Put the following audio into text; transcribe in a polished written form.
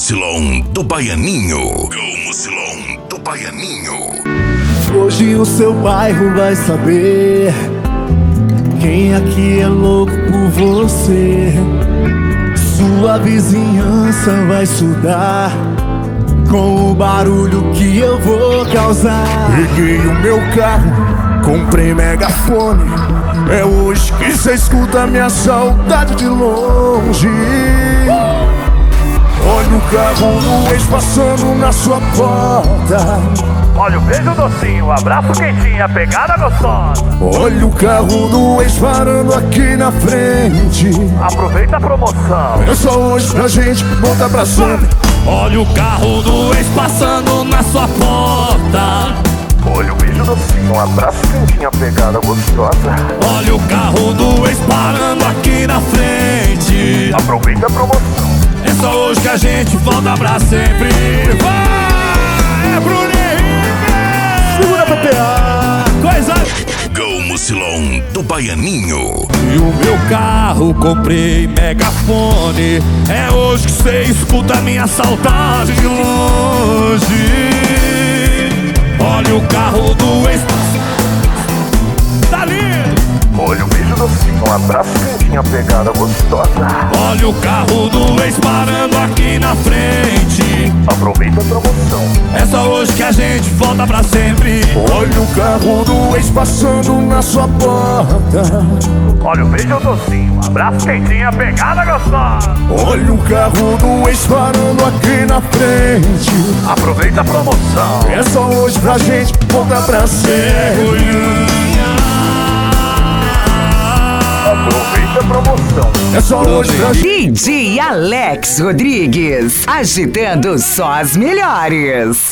Mucilão do Baianinho. Com Mucilão do Baianinho. Hoje o seu bairro vai saber quem aqui é louco por você. Sua vizinhança vai estudar com o barulho que eu vou causar. Peguei o meu carro, comprei megafone. É hoje que cê escuta minha saudade de longe. Olha o carro do ex passando na sua porta. Olha o beijo docinho, o abraço quentinho, a pegada gostosa. Olha o carro do ex parando aqui na frente. Aproveita a promoção. É só hoje pra gente voltar pra sempre. Olha o carro do ex passando na sua porta. Olha o beijo docinho, um abraço quentinho, a pegada gostosa. Olha o carro do ex parando aqui na frente. Aproveita a promoção. É só hoje que a gente volta pra sempre. Vai, é Bruno Henrique. Segura pra PA. Coisa. Com Mucilão do Baianinho. E o meu carro comprei megafone. É hoje que cê escuta minha saudade de longe. Olha o carro do ex. Tá lindo. Olha o beijo docinho, um abraço quentinho, a pegada gostosa. Olha o carro do ex parando aqui na frente. Aproveita a promoção. É só hoje que a gente volta pra sempre. Olha o carro do ex passando na sua porta. Olha o beijo docinho, um abraço quentinho, a pegada gostosa. Olha o carro do ex parando aqui na frente. Aproveita a promoção. É só hoje pra gente voltar pra sempre. Aproveita a promoção. É só hoje pra gente. DJ Alex Rodrigues, agitando só as melhores.